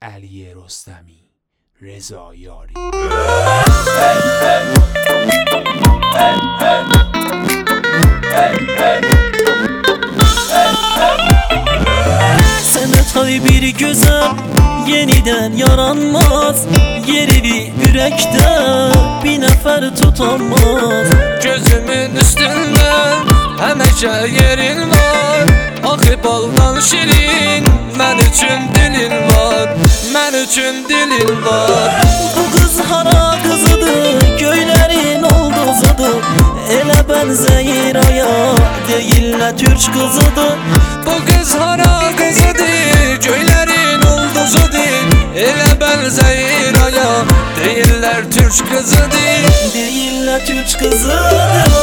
علی رستمی، رضا یاری. Senet bir güzel yeniden yaranmaz, yeri bir yürekte bir nefer tutamaz. Gözümün üstünden həmişə yerin var, axı baldan şirin, mən üçün dilin var, mən üçün dilin var. Bu kız hara kızıdır, köylerin olduzudur, elə benzeyir aya, deyirlər Türk kızıdır. Bu kız hara kızıdır, köylerin olduzudur, elə benzeyir aya, deyirlər Türk kızıdır, deyirlər Türk kızıdır.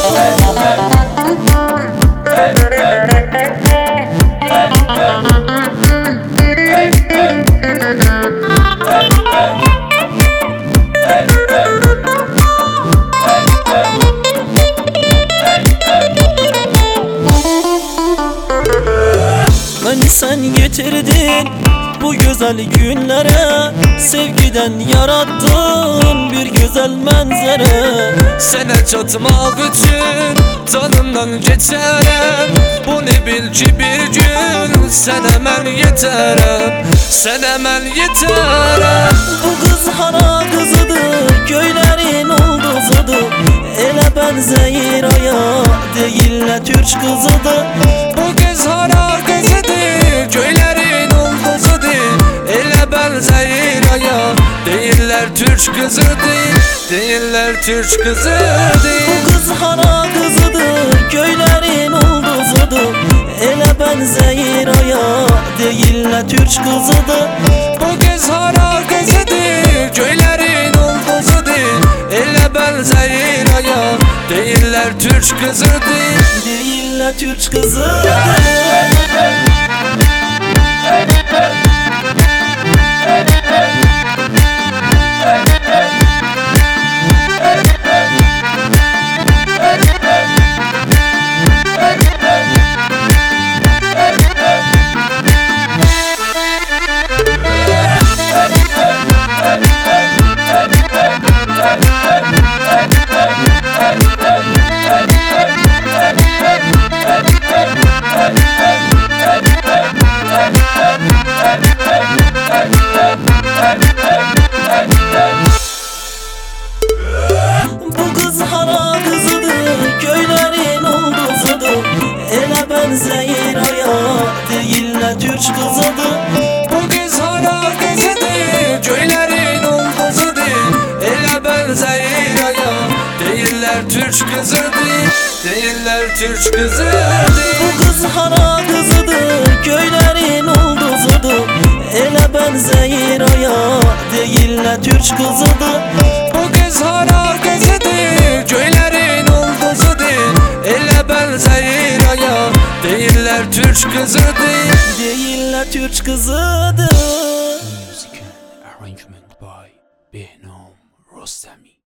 Beni sen getirdin bu güzel günlere, sevgiden yarattın bir güzel manzara. Sənə çatmaq üçün canımdan keçərəm, bunu bil ki bir gün sənə mən yetərəm, sənə mən yetərəm. Bu kız hara kızıdır, köylerin olduzudur, elə benzeyir aya, deyirlər Türk kızıdır. Bu kız hara kızıdır, köylerin olduzudur, elə benzeyir aya, deyirlər Türk kızıdır, deyirlər Türk kızıdır. Bu kız hara kızıdır, köylerin olduzudur, elə benzeyir aya, deyirlər Türk kızıdır. Bu kız hara kızıdır, köylerin olduzudur, elə benzeyir aya, deyirlər Türk kızıdır, deyirlər Türk kızıdır. Bu kız hara kızıdır, köylerin olduzudur, elə benzeyir aya, deyirlər Türk kızıdır. Bu kız hara kızıdır, köylerin olduzudur, elə benzeyir aya, deyirlər Türk kızıdır, deyirlər Türk kızıdır. Bu kız hara kızıdır, köylerin olduzudur, elə benzeyir aya, deyirlər Türk kızıdır. Bu kız hara kızıdır, köylerin olduzudur, elə benzeyir aya, deyirlər Türk kızıdır, deyirlər Türk kızıdır. Music and arrangement by Behnam Rostami.